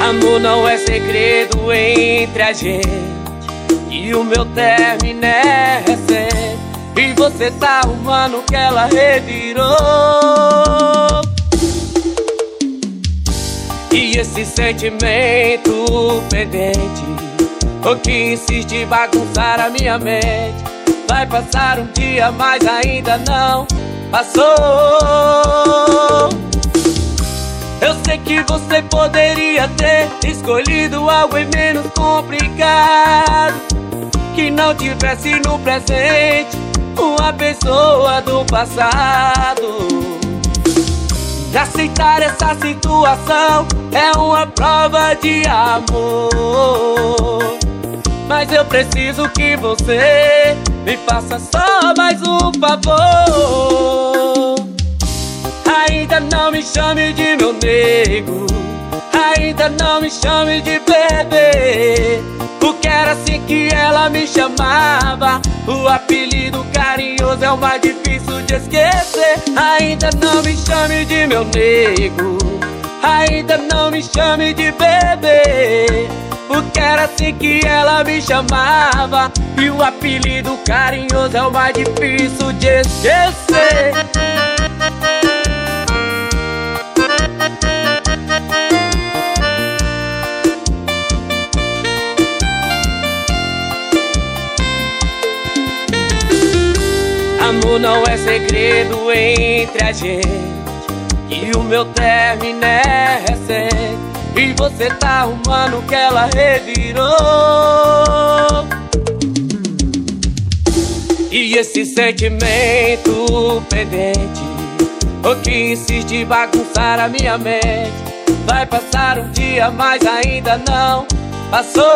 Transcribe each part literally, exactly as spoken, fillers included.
Amor não é segredo entre a gente, e o meu término é recente, e você tá arrumando que ela revirou. E esse sentimento pendente, o que insiste em bagunçar a minha mente, vai passar um dia, mas ainda não passou. Eu sei que você poderia ter escolhido algo menos complicado, que não tivesse no presente uma pessoa do passado. E aceitar essa situação é uma prova de amor, mas eu preciso que você me faça só mais um favor. Ainda não me chame de meu nego, ainda não me chame de bebê, porque era assim que ela me chamava. O apelido carinhoso é o mais difícil de esquecer. Ainda não me chame de meu nego, ainda não me chame de bebê, porque era assim que ela me chamava. E o apelido carinhoso é o mais difícil de esquecer. Amor não é segredo entre a gente, e o meu término é recente, e você tá arrumando que ela revirou. E esse sentimento pendente, o que insiste em bagunçar a minha mente, vai passar um dia, mas ainda não passou.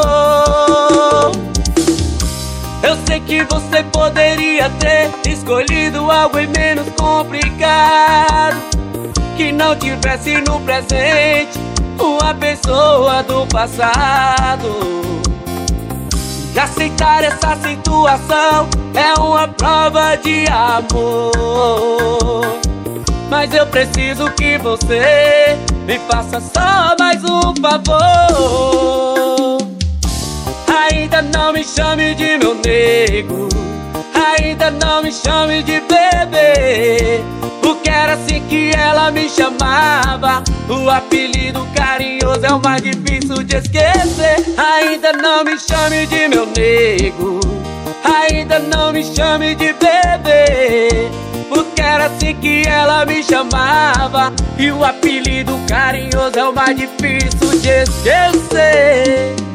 Eu sei que você poderia ter escolhido algo menos complicado, que não tivesse no presente uma pessoa do passado. E aceitar essa situação é uma prova de amor, mas eu preciso que você me faça só mais um favor. Ainda não me chame de meu nego, ainda não me chame de bebê, porque era assim que ela me chamava. O apelido carinhoso é o mais difícil de esquecer. Ainda não me chame de meu nego, ainda não me chame de bebê, porque era assim que ela me chamava. E o apelido carinhoso é o mais difícil de esquecer.